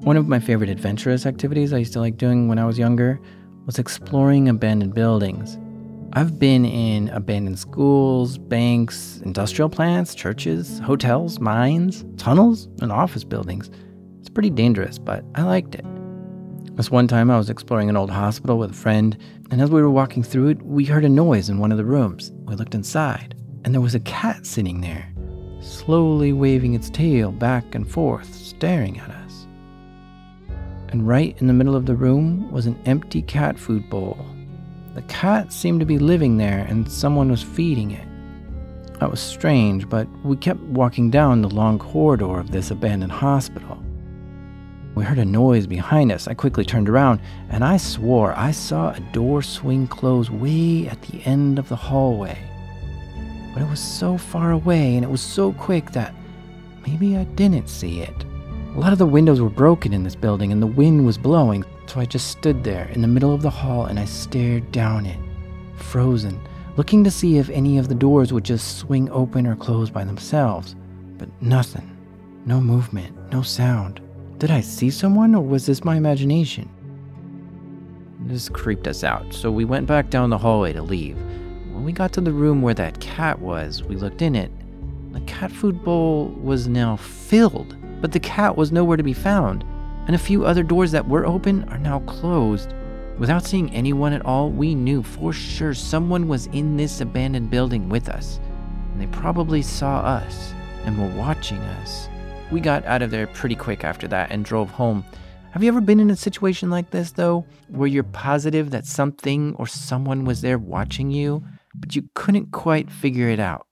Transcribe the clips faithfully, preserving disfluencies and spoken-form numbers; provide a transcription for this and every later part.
One of my favorite adventurous activities I used to like doing when I was younger was exploring abandoned buildings. I've been in abandoned schools, banks, industrial plants, churches, hotels, mines, tunnels, and office buildings. It's pretty dangerous, but I liked it. This one time I was exploring an old hospital with a friend, and as we were walking through it, we heard a noise in one of the rooms. We looked inside, and there was a cat sitting there, slowly waving its tail back and forth, staring at us. And right in the middle of the room was an empty cat food bowl. The cat seemed to be living there, and someone was feeding it. That was strange, but we kept walking down the long corridor of this abandoned hospital. We heard a noise behind us. I quickly turned around, and I swore I saw a door swing close way at the end of the hallway. But it was so far away, and it was so quick that maybe I didn't see it. A lot of the windows were broken in this building, and the wind was blowing, so I just stood there in the middle of the hall, and I stared down it, frozen, looking to see if any of the doors would just swing open or close by themselves. But nothing. No movement, no sound. Did I see someone, or was this my imagination? This creeped us out, so we went back down the hallway to leave. When we got to the room where that cat was, we looked in it. The cat food bowl was now filled, but the cat was nowhere to be found, and a few other doors that were open are now closed. Without seeing anyone at all, we knew for sure someone was in this abandoned building with us, and they probably saw us and were watching us. We got out of there pretty quick after that and drove home. Have you ever been in a situation like this, though, where you're positive that something or someone was there watching you, but you couldn't quite figure it out?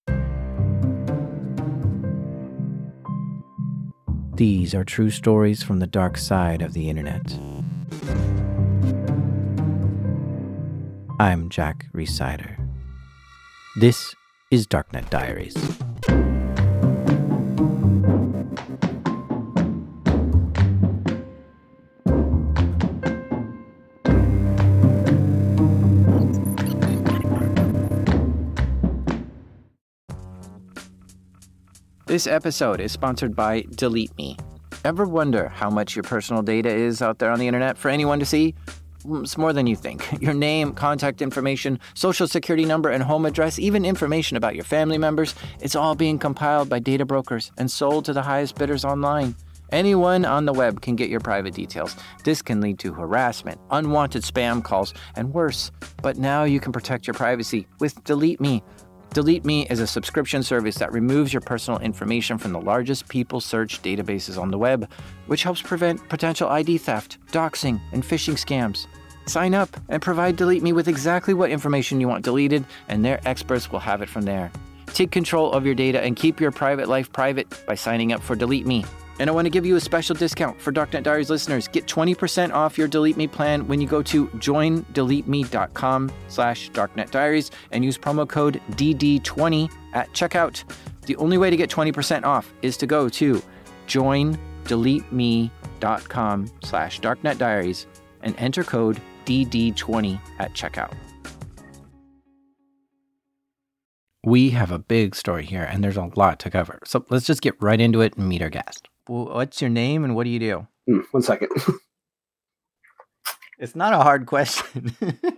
These are true stories from the dark side of the internet. I'm Jack Rhysider. This is Darknet Diaries. This episode is sponsored by Delete Me. Ever wonder how much your personal data is out there on the internet for anyone to see? It's more than you think. Your name, contact information, social security number, and home address, even information about your family members, it's all being compiled by data brokers and sold to the highest bidders online. Anyone on the web can get your private details. This can lead to harassment, unwanted spam calls, and worse. But now you can protect your privacy with Delete Me. Delete Me is a subscription service that removes your personal information from the largest people search databases on the web, which helps prevent potential I D theft, doxing, and phishing scams. Sign up and provide Delete Me with exactly what information you want deleted, and their experts will have it from there. Take control of your data and keep your private life private by signing up for Delete Me. And I want to give you a special discount for Darknet Diaries listeners. Get twenty percent off your Delete Me plan when you go to join delete me dot com slash darknet diaries and use promo code D D twenty at checkout. The only way to get twenty percent off is to go to join delete me dot com slash darknet diaries and enter code D D twenty at checkout. We have a big story here, and there's a lot to cover. So let's just get right into it and meet our guest. What's your name and what do you do? Mm, one second. It's not a hard question.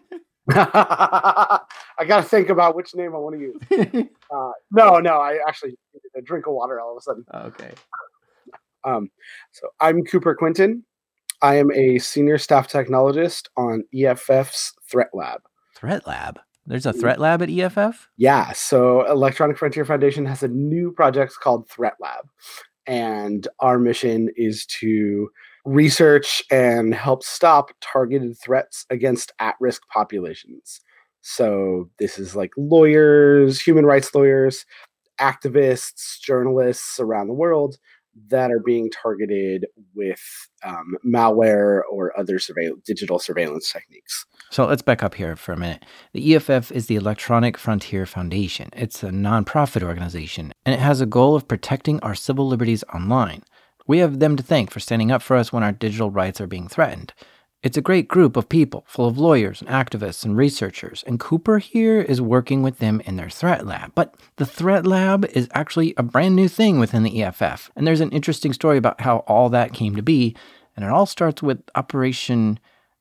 I got to think about which name I want to use. uh, no, no, I actually needed a drink of water all of a sudden. Okay. Um, so I'm Cooper Quinton. I am a senior staff technologist on E F F's Threat Lab. Threat Lab? There's a Threat Lab at E F F? Yeah. So Electronic Frontier Foundation has a new project called Threat Lab. And our mission is to research and help stop targeted threats against at-risk populations. So this is like lawyers, human rights lawyers, activists, journalists around the world that are being targeted with um, malware or other surveil- digital surveillance techniques. So let's back up here for a minute. The E F F is the Electronic Frontier Foundation. It's a nonprofit organization, and it has a goal of protecting our civil liberties online. We have them to thank for standing up for us when our digital rights are being threatened. It's a great group of people, full of lawyers and activists and researchers, and Cooper here is working with them in their threat lab. But the threat lab is actually a brand new thing within the E F F, and there's an interesting story about how all that came to be, and it all starts with Operation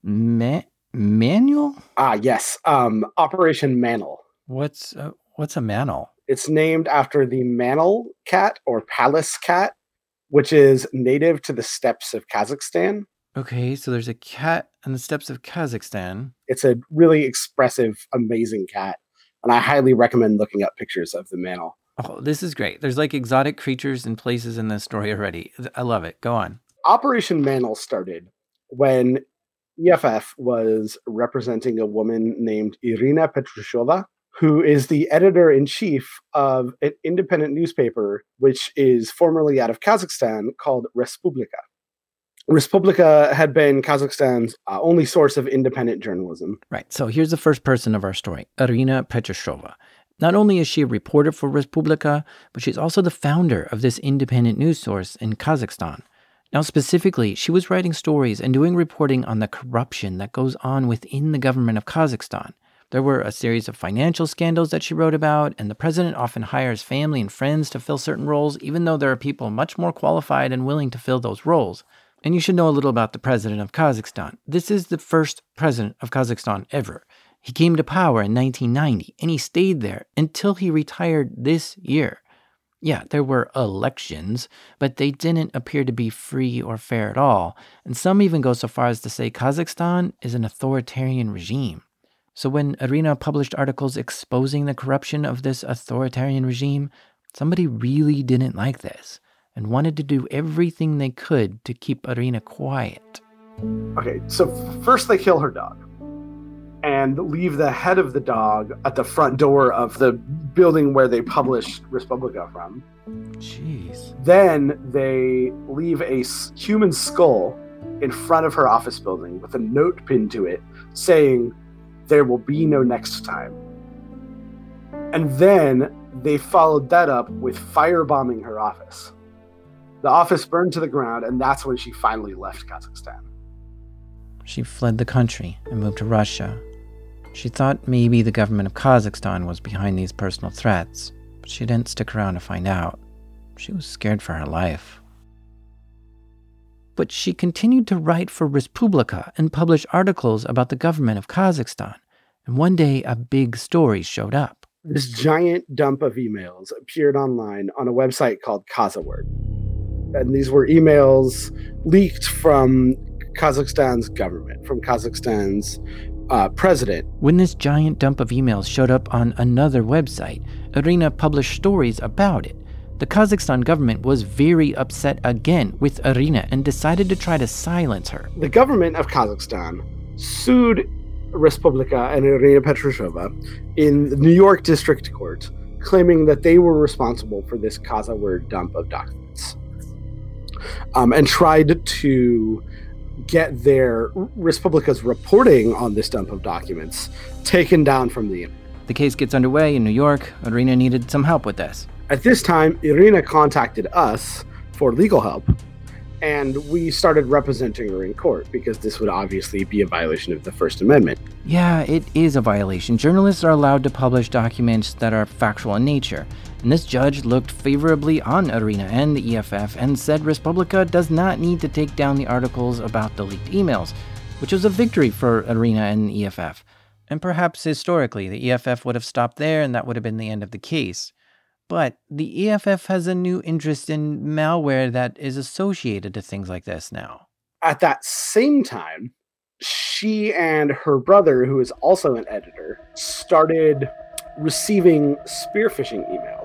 Ma- Manual? Ah, yes, um, Operation Mantle. What's uh, what's a mantle? It's named after the Mantle cat or Pallas cat, which is native to the steppes of Kazakhstan. Okay, so there's a cat on the steppes of Kazakhstan. It's a really expressive, amazing cat, and I highly recommend looking up pictures of the Mantle. Oh, this is great. There's like exotic creatures and places in this story already. I love it. Go on. Operation Mantle started when E F F was representing a woman named Irina Petrushova, who is the editor-in-chief of an independent newspaper, which is formerly out of Kazakhstan, called Respublika. Respublika had been Kazakhstan's uh, only source of independent journalism. Right. So here's the first person of our story, Irina Petrushova. Not only is she a reporter for Respublika, but she's also the founder of this independent news source in Kazakhstan. Now, specifically, she was writing stories and doing reporting on the corruption that goes on within the government of Kazakhstan. There were a series of financial scandals that she wrote about, and the president often hires family and friends to fill certain roles, even though there are people much more qualified and willing to fill those roles. And you should know a little about the president of Kazakhstan. This is the first president of Kazakhstan ever. He came to power in nineteen ninety, and he stayed there until he retired this year. Yeah, there were elections, but they didn't appear to be free or fair at all. And some even go so far as to say Kazakhstan is an authoritarian regime. So when Irina published articles exposing the corruption of this authoritarian regime, somebody really didn't like this and wanted to do everything they could to keep Irina quiet. Okay, so first they kill her dog and leave the head of the dog at the front door of the building where they published Respublika from. Jeez. Then they leave a human skull in front of her office building with a note pinned to it saying, "There will be no next time." And then they followed that up with firebombing her office. The office burned to the ground, and that's when she finally left Kazakhstan. She fled the country and moved to Russia. She thought maybe the government of Kazakhstan was behind these personal threats, but she didn't stick around to find out. She was scared for her life. But she continued to write for Respublika and publish articles about the government of Kazakhstan. And one day, a big story showed up. This giant dump of emails appeared online on a website called Kazaword. And these were emails leaked from Kazakhstan's government, from Kazakhstan's uh, president. When this giant dump of emails showed up on another website, Irina published stories about it. The Kazakhstan government was very upset again with Irina and decided to try to silence her. The government of Kazakhstan sued Respublika and Irina Petrushova in the New York District Court, claiming that they were responsible for this Kazaword dump of documents. Um, and tried to get their Respublika's reporting on this dump of documents taken down from the internet. The case gets underway in New York. Irina needed some help with this. At this time, Irina contacted us for legal help, and we started representing her in court because this would obviously be a violation of the First Amendment. Yeah, it is a violation. Journalists are allowed to publish documents that are factual in nature. And this judge looked favorably on Irina and the E F F and said Respublika does not need to take down the articles about the leaked emails, which was a victory for Irina and the E F F. And perhaps historically, the E F F would have stopped there and that would have been the end of the case. But the E F F has a new interest in malware that is associated to things like this now. At that same time, she and her brother, who is also an editor, started receiving spear phishing emails,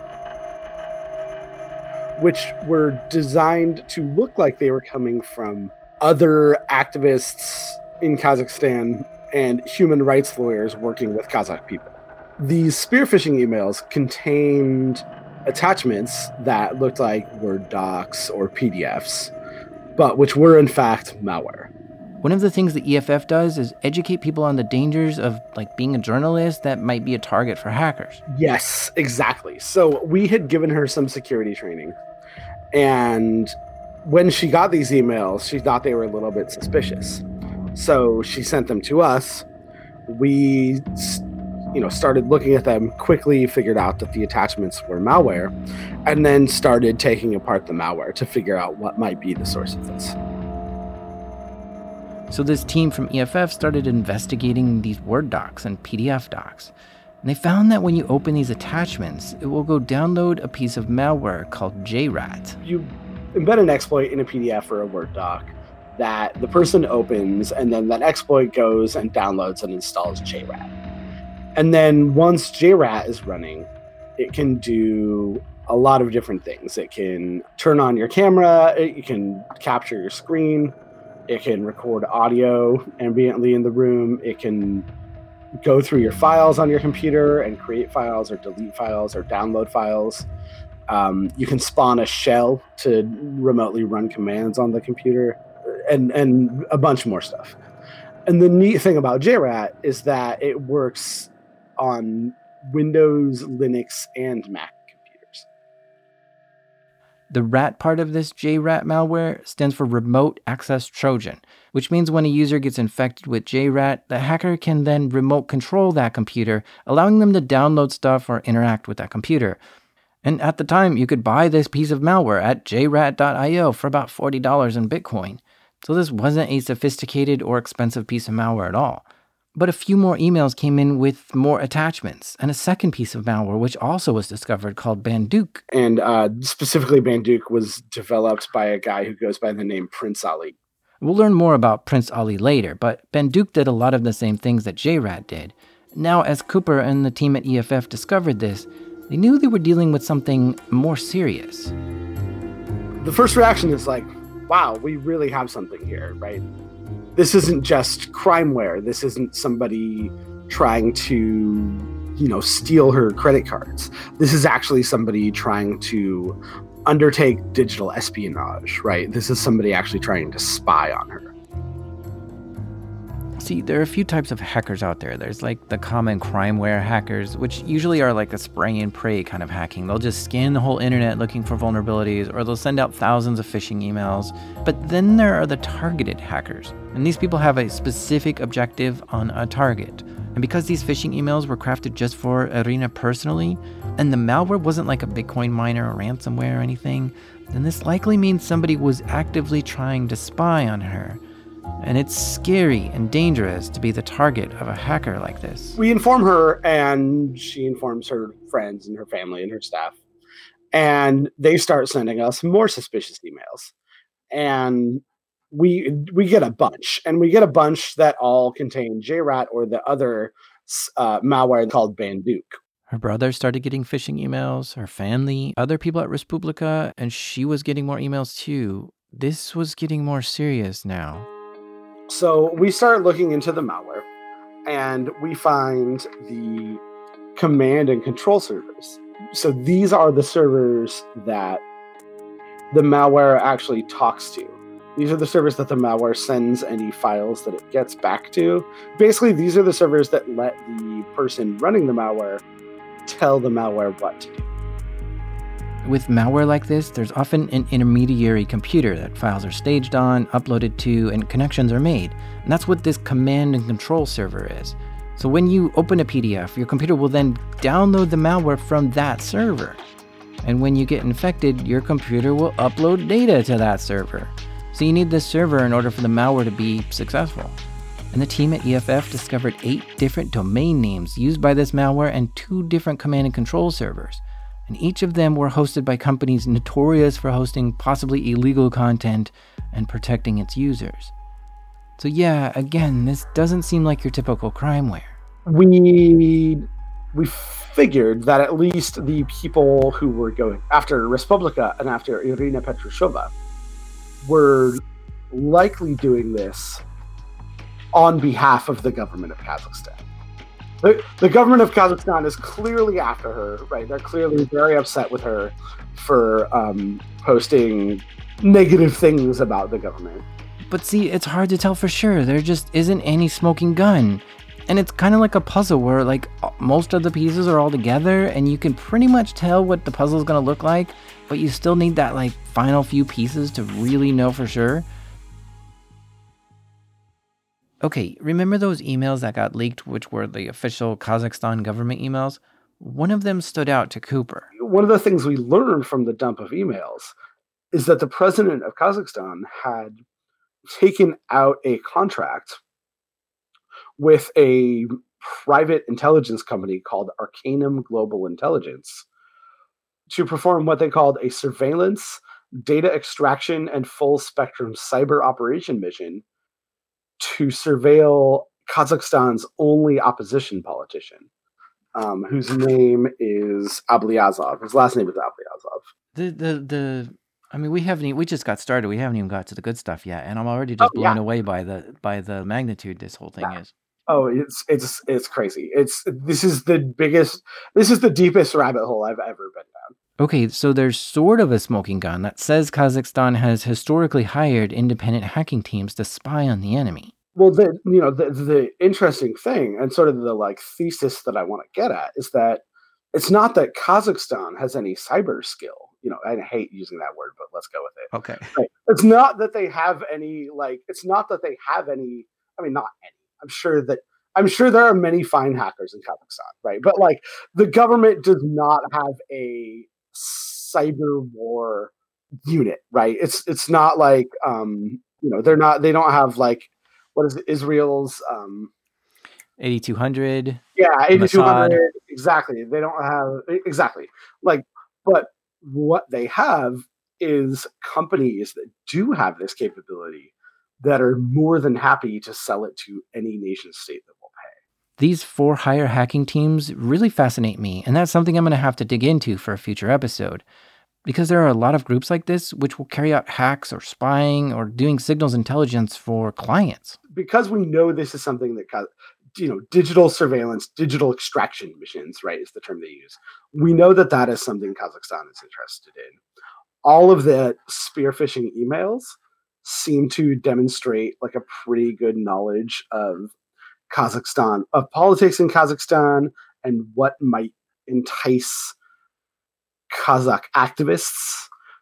which were designed to look like they were coming from other activists in Kazakhstan and human rights lawyers working with Kazakh people. These spear phishing emails contained attachments that looked like Word docs or P D Fs, but which were in fact malware. One of the things the E F F does is educate people on the dangers of like being a journalist that might be a target for hackers. Yes, exactly. So we had given her some security training, and when she got these emails, she thought they were a little bit suspicious. So she sent them to us. We, you know, started looking at them, quickly figured out that the attachments were malware, and then started taking apart the malware to figure out what might be the source of this. So this team from E F F started investigating these Word docs and P D F docs. And they found that when you open these attachments, it will go download a piece of malware called J RAT. You embed an exploit in a P D F or a Word doc that the person opens, and then that exploit goes and downloads and installs J RAT. And then once J RAT is running, it can do a lot of different things. It can turn on your camera, it can capture your screen, it can record audio ambiently in the room, it can go through your files on your computer and create files or delete files or download files. Um, you can spawn a shell to remotely run commands on the computer, and, and a bunch more stuff. And the neat thing about J RAT is that it works on Windows, Linux, and Mac computers. The RAT part of this J RAT malware stands for Remote Access Trojan, which means when a user gets infected with J RAT, the hacker can then remote control that computer, allowing them to download stuff or interact with that computer. And at the time, you could buy this piece of malware at j rat dot io for about forty dollars in Bitcoin. So this wasn't a sophisticated or expensive piece of malware at all. But a few more emails came in with more attachments and a second piece of malware, which also was discovered, called Banduq. And uh, specifically, Banduq was developed by a guy who goes by the name Prince Ali. We'll learn more about Prince Ali later, but Banduq did a lot of the same things that J RAT did. Now, as Cooper and the team at E F F discovered this, they knew they were dealing with something more serious. The first reaction is like, wow, we really have something here, right? This isn't just crimeware. This isn't somebody trying to, you know, steal her credit cards. This is actually somebody trying to undertake digital espionage, right? This is somebody actually trying to spy on her. See, there are a few types of hackers out there. There's like the common crimeware hackers, which usually are like a spray and pray kind of hacking. They'll just scan the whole internet looking for vulnerabilities, or they'll send out thousands of phishing emails. But then there are the targeted hackers, and these people have a specific objective on a target. And because these phishing emails were crafted just for Irina personally, and the malware wasn't like a Bitcoin miner or ransomware or anything, then this likely means somebody was actively trying to spy on her. And it's scary and dangerous to be the target of a hacker like this. We inform her, and she informs her friends and her family and her staff. And they start sending us more suspicious emails. And we we get a bunch. And we get a bunch that all contain J RAT or the other uh, malware called Banduq. Her brother started getting phishing emails, her family, other people at Respublica, and she was getting more emails too. This was getting more serious now. So we start looking into the malware, and we find the command and control servers. So these are the servers that the malware actually talks to. These are the servers that the malware sends any files that it gets back to. Basically, these are the servers that let the person running the malware tell the malware what to do. With malware like this, there's often an intermediary computer that files are staged on, uploaded to, and connections are made. And that's what this command and control server is. So when you open a P D F, your computer will then download the malware from that server. And when you get infected, your computer will upload data to that server. So you need this server in order for the malware to be successful. And the team at E F F discovered eight different domain names used by this malware and two different command and control servers. And each of them were hosted by companies notorious for hosting possibly illegal content and protecting its users. So yeah, again, this doesn't seem like your typical crimeware. We we figured that at least the people who were going after Respublica and after Irina Petrushova were likely doing this on behalf of the government of Kazakhstan. The, the government of Kazakhstan is clearly after her, right? They're clearly very upset with her for um, posting negative things about the government. But see, it's hard to tell for sure. There just isn't any smoking gun. And it's kind of like a puzzle where like most of the pieces are all together and you can pretty much tell what the puzzle is going to look like, but you still need that like final few pieces to really know for sure. Okay, remember those emails that got leaked, which were the official Kazakhstan government emails? One of them stood out to Cooper. One of the things we learned from the dump of emails is that the president of Kazakhstan had taken out a contract with a private intelligence company called Arcanum Global Intelligence to perform what they called a surveillance, data extraction, and full spectrum cyber operation mission to surveil Kazakhstan's only opposition politician, um, whose name is Ablyazov. His last name is Ablyazov. The the the I mean, we haven't even, we just got started. We haven't even got to the good stuff yet, and I'm already just Oh, blown yeah. away by the by the magnitude this whole thing Yeah. is. Oh, it's it's it's crazy. It's this is the biggest, this is the deepest rabbit hole I've ever been down. Okay, so there's sort of a smoking gun that says Kazakhstan has historically hired independent hacking teams to spy on the enemy. Well, the you know the the interesting thing and sort of the like thesis that I want to get at is that it's not that Kazakhstan has any cyber skill. You know, I hate using that word, but let's go with it. Okay. Right. It's not that they have any like. It's not that they have any. I mean, not any. I'm sure that I'm sure there are many fine hackers in Kazakhstan, right? But like the government does not have a cyber war unit, right? It's it's not like um, you know they're not they don't have like what is it, Israel's um, eighty-two hundred. yeah eighty-two hundred exactly. They don't have exactly like, but what they have is companies that do have this capability that are more than happy to sell it to any nation state that will pay. These for hire hacking teams really fascinate me, and that's something I'm going to have to dig into for a future episode. Because there are a lot of groups like this which will carry out hacks or spying or doing signals intelligence for clients. Because we know this is something that, you know, digital surveillance, digital extraction missions, right, is the term they use. We know that that is something Kazakhstan is interested in. All of the spear phishing emails seem to demonstrate like a pretty good knowledge of Kazakhstan, of politics in Kazakhstan, and what might entice Kazakh activists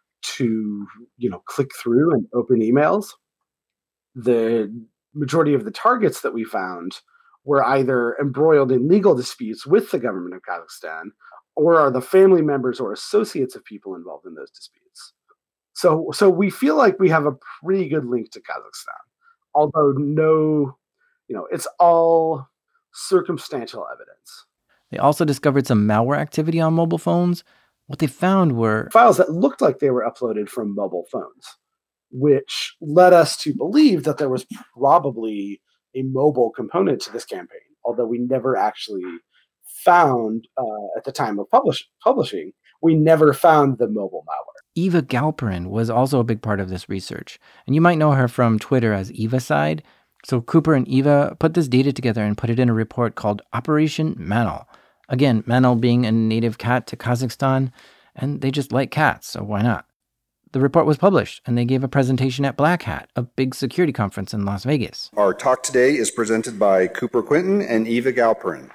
to, you know, click through and open emails. The majority of the targets that we found were either embroiled in legal disputes with the government of Kazakhstan, or are the family members or associates of people involved in those disputes. So, so we feel like we have a pretty good link to Kazakhstan, although no, you know, it's all circumstantial evidence. They also discovered some malware activity on mobile phones. What they found were files that looked like they were uploaded from mobile phones, which led us to believe that there was probably a mobile component to this campaign, although we never actually found, uh, at the time of publish- publishing, we never found the mobile malware. Eva Galperin was also a big part of this research, and you might know her from Twitter as Evacide. So Cooper and Eva put this data together and put it in a report called Operation Manal. Again, Manal being a native cat to Kazakhstan, and they just like cats, so why not? The report was published, and they gave a presentation at Black Hat, a big security conference in Las Vegas. Our talk today is presented by Cooper Quinton and Eva Galperin.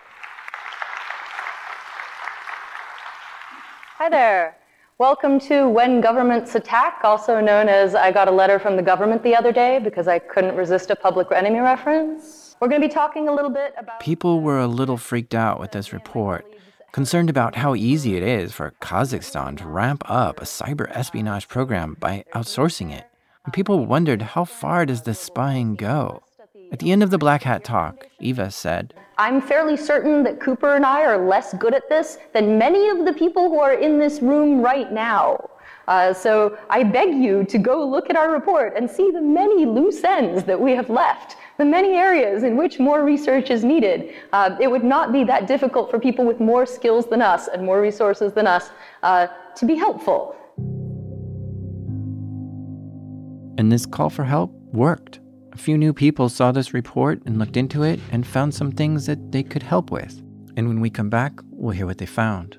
Hi there. Welcome to When Governments Attack, also known as I got a letter from the government the other day because I couldn't resist a Public Enemy reference. We're going to be talking a little bit about... People were a little freaked out with this report, concerned about how easy it is for Kazakhstan to ramp up a cyber espionage program by outsourcing it. And people wondered, how far does this spying go? At the end of the Black Hat talk, Eva said, I'm fairly certain that Cooper and I are less good at this than many of the people who are in this room right now. Uh, so I beg you to go look at our report and see the many loose ends that we have left, the many areas in which more research is needed. Uh, it would not be that difficult for people with more skills than us and more resources than us uh, to be helpful. And this call for help worked. A few new people saw this report and looked into it and found some things that they could help with. And when we come back, we'll hear what they found.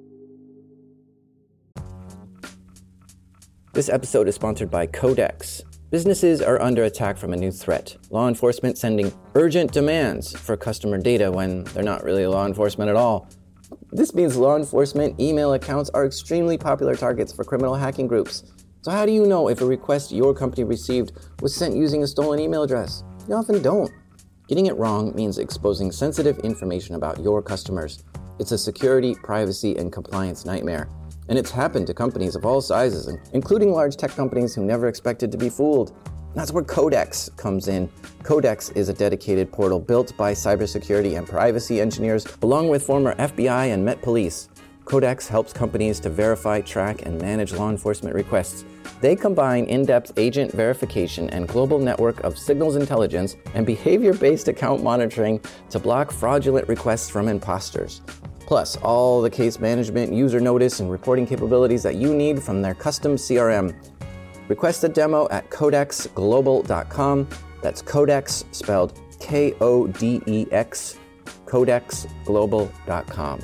This episode is sponsored by Codex. Businesses are under attack from a new threat. Law enforcement sending urgent demands for customer data when they're not really law enforcement at all. This means law enforcement email accounts are extremely popular targets for criminal hacking groups. So how do you know if a request your company received was sent using a stolen email address? You often don't. Getting it wrong means exposing sensitive information about your customers. It's a security, privacy, and compliance nightmare. And it's happened to companies of all sizes, including large tech companies who never expected to be fooled. That's where Codex comes in. Codex is a dedicated portal built by cybersecurity and privacy engineers, along with former F B I and Met Police. Codex helps companies to verify, track, and manage law enforcement requests. They combine in-depth agent verification and global network of signals intelligence and behavior-based account monitoring to block fraudulent requests from imposters. Plus, all the case management, user notice, and reporting capabilities that you need from their custom C R M. Request a demo at codex global dot com. That's Codex, spelled K O D E X, codex global dot com.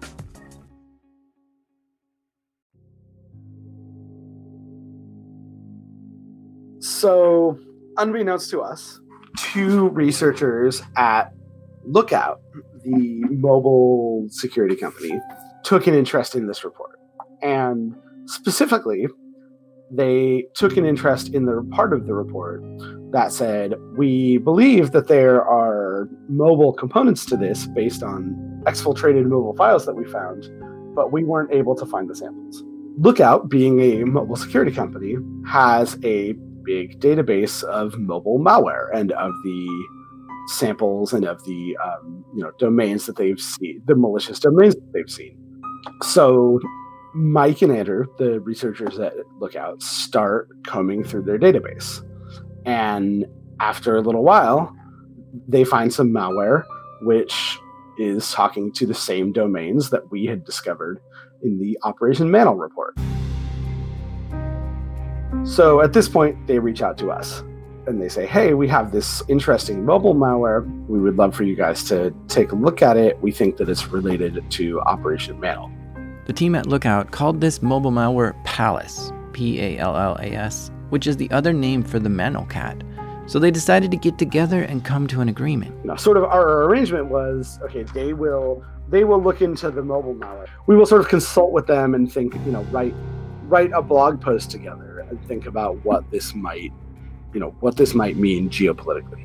So, unbeknownst to us, two researchers at Lookout, the mobile security company, took an interest in this report. And specifically, they took an interest in the part of the report that said, we believe that there are mobile components to this based on exfiltrated mobile files that we found, but we weren't able to find the samples. Lookout, being a mobile security company, has a big database of mobile malware and of the samples and of the um, you know domains that they've seen, the malicious domains that they've seen. So Mike and Andrew, the researchers at Lookout, start combing through their database. And after a little while, they find some malware which is talking to the same domains that we had discovered in the Operation Mantle report. So at this point, they reach out to us and they say, hey, we have this interesting mobile malware. We would love for you guys to take a look at it. We think that it's related to Operation Mantle. The team at Lookout called this mobile malware Pallas, P A L L A S, which is the other name for the Mantle cat. So they decided to get together and come to an agreement. You know, sort of our arrangement was, okay, they will they will look into the mobile malware. We will sort of consult with them and think, you know, write write a blog post together and think about what this might, you know, what this might mean geopolitically.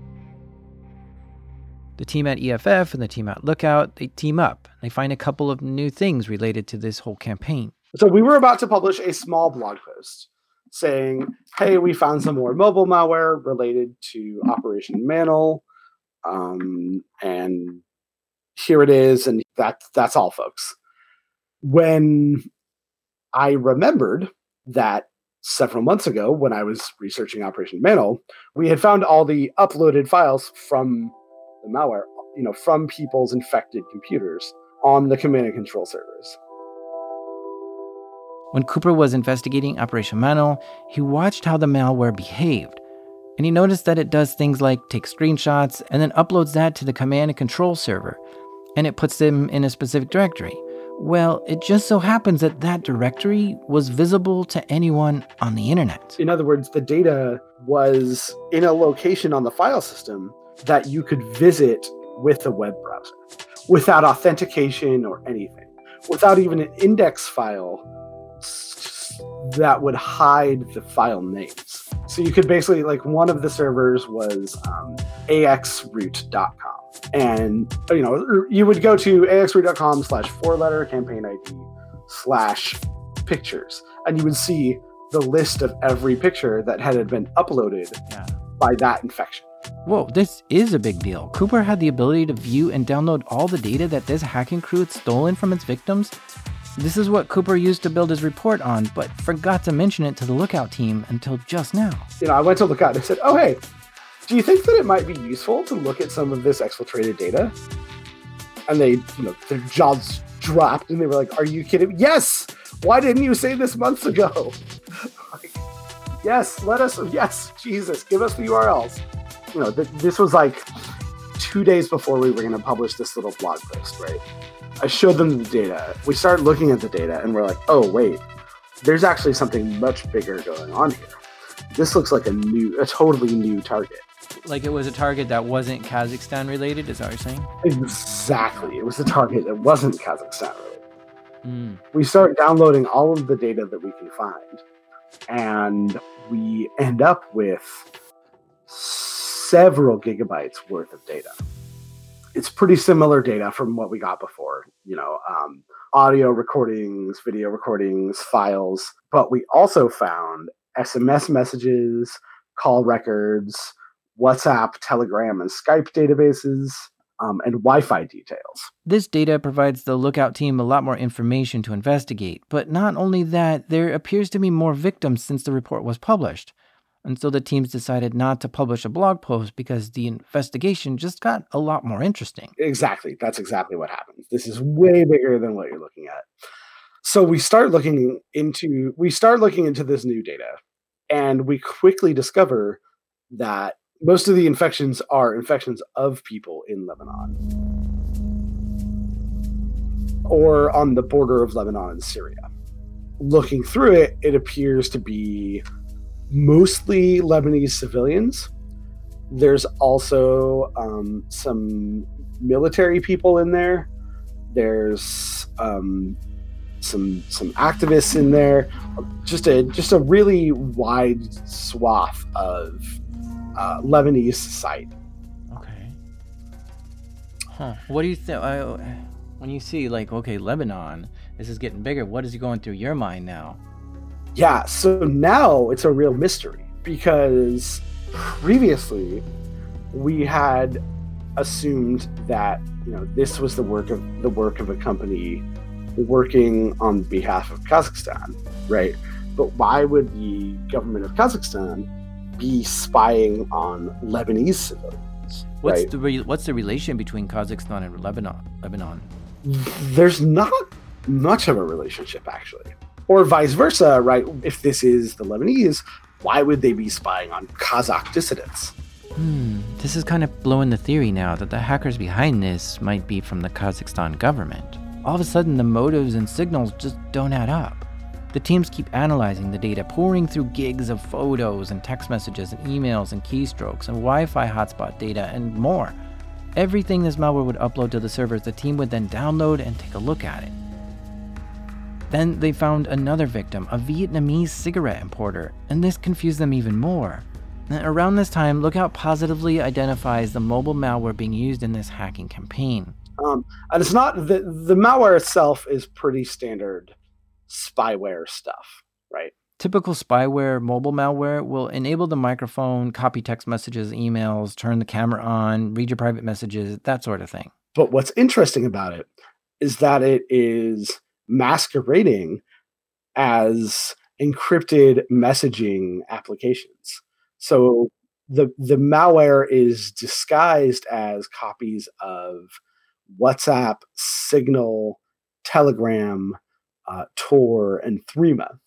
The team at E F F and the team at Lookout, they team up. They find a couple of new things related to this whole campaign. So we were about to publish a small blog post saying, hey, we found some more mobile malware related to Operation Mantle. Um, and here it is. And that, that's all, folks. When I remembered that several months ago, when I was researching Operation Mantle, we had found all the uploaded files from the malware, you know, from people's infected computers on the command and control servers. When Cooper was investigating Operation Mantle, he watched how the malware behaved. And he noticed that it does things like take screenshots and then uploads that to the command and control server. And it puts them in a specific directory. Well, it just so happens that that directory was visible to anyone on the internet. In other words, the data was in a location on the file system that you could visit with a web browser without authentication or anything, without even an index file that would hide the file names. So you could basically, like, one of the servers was um, A X root dot com. And, you know, you would go to A X root dot com slash four letter campaign I D slash pictures. And you would see the list of every picture that had been uploaded Yeah. by that infection. Whoa, this is a big deal. Cooper had the ability to view and download all the data that this hacking crew had stolen from its victims. This is what Cooper used to build his report on, but forgot to mention it to the Lookout team until just now. You know, I went to Lookout and I said, oh, hey, do you think that it might be useful to look at some of this exfiltrated data? And they, you know, their jaws dropped and they were like, are you kidding? Yes! Why didn't you say this months ago? Like, yes, let us, yes, Jesus, give us the U R Ls. You know, th- this was like two days before we were going to publish this little blog post, right? I showed them the data. We started looking at the data and we're like, oh, wait, there's actually something much bigger going on here. This looks like a new, a totally new target. Like it was a target that wasn't Kazakhstan related, is that what you're saying? Exactly. It was a target that wasn't Kazakhstan related. Mm. We start downloading all of the data that we can find, and we end up with several gigabytes worth of data. It's pretty similar data from what we got before, you know, um, audio recordings, video recordings, files. But we also found S M S messages, call records, WhatsApp, Telegram, and Skype databases, um, and Wi-Fi details. This data provides the Lookout team a lot more information to investigate. But not only that, there appears to be more victims since the report was published. And so the teams decided not to publish a blog post because the investigation just got a lot more interesting. Exactly. That's exactly what happens. This is way bigger than what you're looking at. So we start looking into we start looking into this new data, and we quickly discover that most of the infections are infections of people in Lebanon or on the border of Lebanon and Syria. Looking through it, it appears to be mostly Lebanese civilians. There's also um, some military people in there. There's um, some some activists in there. Just a just a really wide swath of uh, Lebanese society. Okay. Huh. What do you think? When you see like, okay, Lebanon, this is getting bigger. What is going through your mind now? Yeah, so now it's a real mystery because previously we had assumed that, you know, this was the work of the work of a company working on behalf of Kazakhstan, right? But why would the government of Kazakhstan be spying on Lebanese civilians? What's right? the re- what's the relation between Kazakhstan and Lebanon? Lebanon? There's not much of a relationship, actually. Or vice versa, right? If this is the Lebanese, why would they be spying on Kazakh dissidents? Hmm, this is kind of blowing the theory now that the hackers behind this might be from the Kazakhstan government. All of a sudden, the motives and signals just don't add up. The teams keep analyzing the data, pouring through gigs of photos and text messages and emails and keystrokes and Wi-Fi hotspot data and more. Everything this malware would upload to the servers, the team would then download and take a look at it. Then they found another victim, a Vietnamese cigarette importer, and this confused them even more. And around this time, Lookout positively identifies the mobile malware being used in this hacking campaign. Um, and it's not, the, the malware itself is pretty standard spyware stuff, right? Typical spyware mobile malware will enable the microphone, copy text messages, emails, turn the camera on, read your private messages, that sort of thing. But what's interesting about it is that it is masquerading as encrypted messaging applications. So the the malware is disguised as copies of WhatsApp, Signal, Telegram, uh, Tor, and Threema.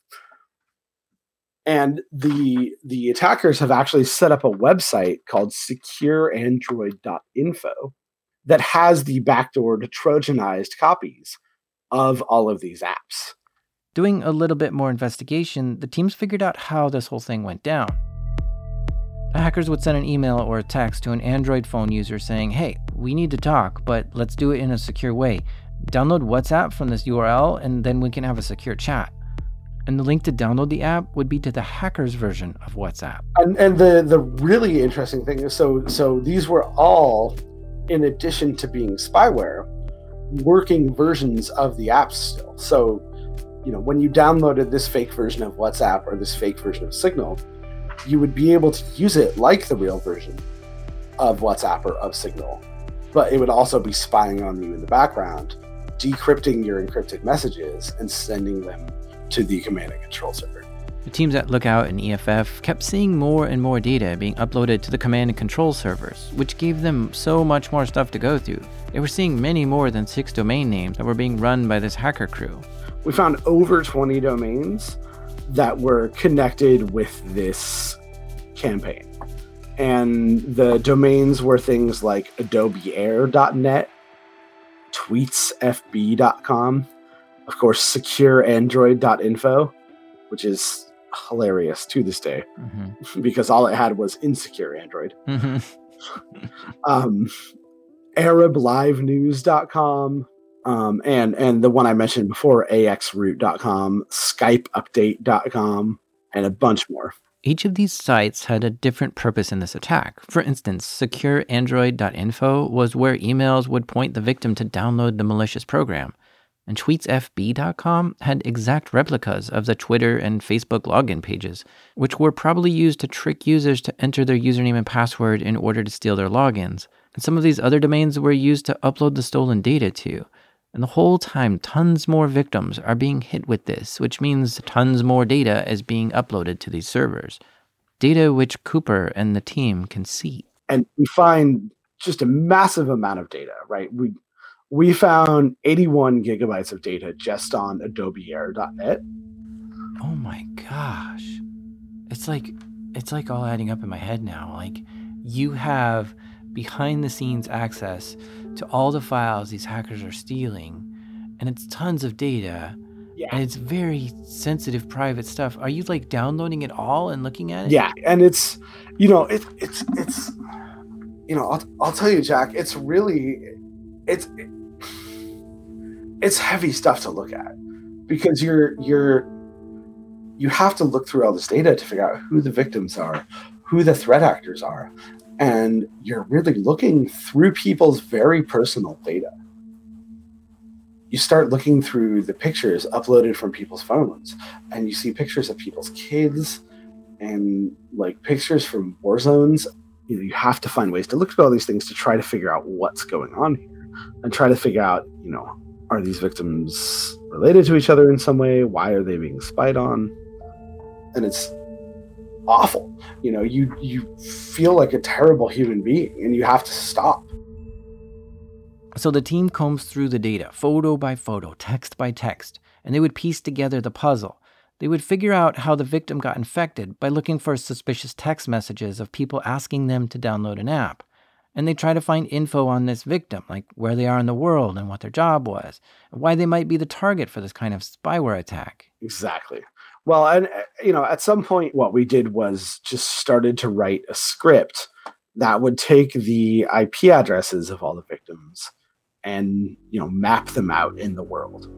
And the the attackers have actually set up a website called secure android dot info that has the backdoored Trojanized copies of all of these apps. Doing a little bit more investigation, the teams figured out how this whole thing went down. The hackers would send an email or a text to an Android phone user saying, hey, we need to talk, but let's do it in a secure way. Download WhatsApp from this U R L and then we can have a secure chat. And the link to download the app would be to the hacker's version of WhatsApp. And, and the, the really interesting thing is, so, so these were all, in addition to being spyware, working versions of the apps still. So, you know, when you downloaded this fake version of WhatsApp or this fake version of Signal, you would be able to use it like the real version of WhatsApp or of Signal, but it would also be spying on you in the background, decrypting your encrypted messages and sending them to the command and control server. The teams at Lookout and E F F kept seeing more and more data being uploaded to the command and control servers, which gave them so much more stuff to go through. They were seeing many more than six domain names that were being run by this hacker crew. We found over twenty domains that were connected with this campaign. And the domains were things like adobe air dot net, tweets f b dot com, of course, secure android dot info, which is hilarious to this day, mm-hmm. because all it had was insecure Android. Mm-hmm. um, arab live news dot com, um, and, and the one I mentioned before, a x root dot com, skype update dot com, and a bunch more. Each of these sites had a different purpose in this attack. For instance, secure android dot info was where emails would point the victim to download the malicious program. And tweets f b dot com had exact replicas of the Twitter and Facebook login pages, which were probably used to trick users to enter their username and password in order to steal their logins. And some of these other domains were used to upload the stolen data to. And the whole time, tons more victims are being hit with this, which means tons more data is being uploaded to these servers. Data which Cooper and the team can see. And we find just a massive amount of data, right? We we found eighty-one gigabytes of data just on adobe air dot net. Oh my gosh. It's like it's like all adding up in my head now. Like, you have behind the scenes access to all the files these hackers are stealing, and it's tons of data. Yeah. And it's very sensitive, private stuff. Are you like downloading it all and looking at it? Yeah, and it's, you know, it, it's it's you know, I'll, I'll tell you, Jack, it's really it's it's heavy stuff to look at, because you're you're you have to look through all this data to figure out who the victims are, who the threat actors are. And you're really looking through people's very personal data. You start looking through the pictures uploaded from people's phones, and you see pictures of people's kids and like pictures from war zones. You know, you have to find ways to look at all these things to try to figure out what's going on here, and try to figure out, you know, are these victims related to each other in some way? Why are they being spied on? And it's awful. You know, you you feel like a terrible human being, and you have to stop. So the team combs through the data, photo by photo, text by text, and they would piece together the puzzle. They would figure out how the victim got infected by looking for suspicious text messages of people asking them to download an app. And they try to find info on this victim, like where they are in the world and what their job was, and why they might be the target for this kind of spyware attack. Exactly. Well, and, you know, at some point, what we did was just started to write a script that would take the I P addresses of all the victims and, you know, map them out in the world.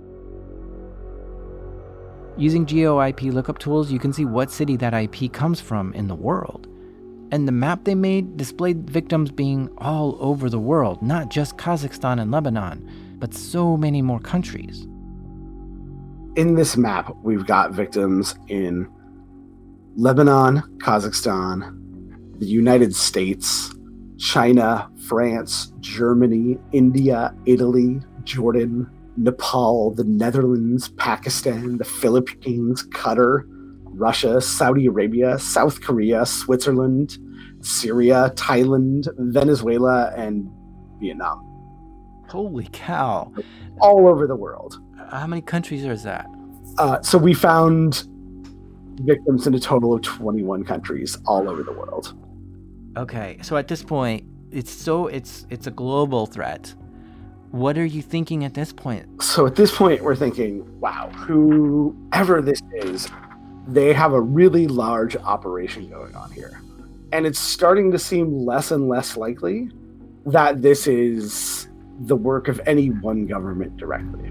Using GeoIP lookup tools, you can see what city that I P comes from in the world. And the map they made displayed victims being all over the world, not just Kazakhstan and Lebanon, but so many more countries. In this map, we've got victims in Lebanon, Kazakhstan, the United States, China, France, Germany, India, Italy, Jordan, Nepal, the Netherlands, Pakistan, the Philippines, Qatar, Russia, Saudi Arabia, South Korea, Switzerland, Syria, Thailand, Venezuela, and Vietnam. Holy cow. All over the world. How many countries is that? Uh, so we found victims in a total of twenty-one countries all over the world. Okay, so at this point, it's so it's it's a global threat. What are you thinking at this point? So at this point, we're thinking, wow, whoever this is, they have a really large operation going on here. And it's starting to seem less and less likely that this is the work of any one government directly.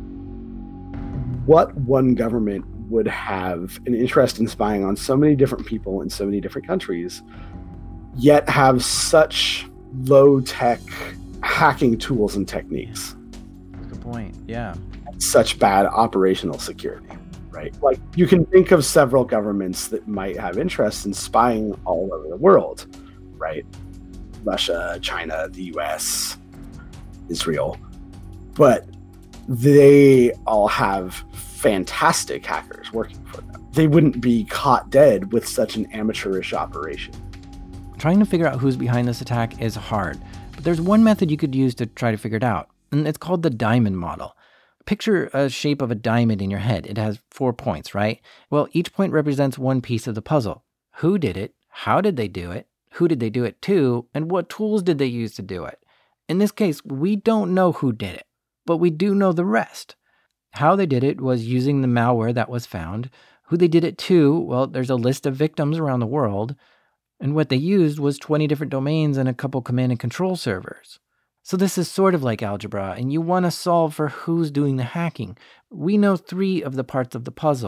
What one government would have an interest in spying on so many different people in so many different countries, yet have such low-tech hacking tools and techniques? Good point, yeah. Such bad operational security, right? Like, you can think of several governments that might have interest in spying all over the world, right? Russia, China, the U S, Israel. But they all have fantastic hackers working for them. They wouldn't be caught dead with such an amateurish operation. Trying to figure out who's behind this attack is hard, but there's one method you could use to try to figure it out, and it's called the diamond model. Picture a shape of a diamond in your head. It has four points, right? Well, each point represents one piece of the puzzle. Who did it? How did they do it? Who did they do it to? And what tools did they use to do it? In this case, we don't know who did it, but we do know the rest. How they did it was using the malware that was found. Who they did it to, well, there's a list of victims around the world. And what they used was twenty different domains and a couple command and control servers. So this is sort of like algebra, and you want to solve for who's doing the hacking. We know three of the parts of the puzzle,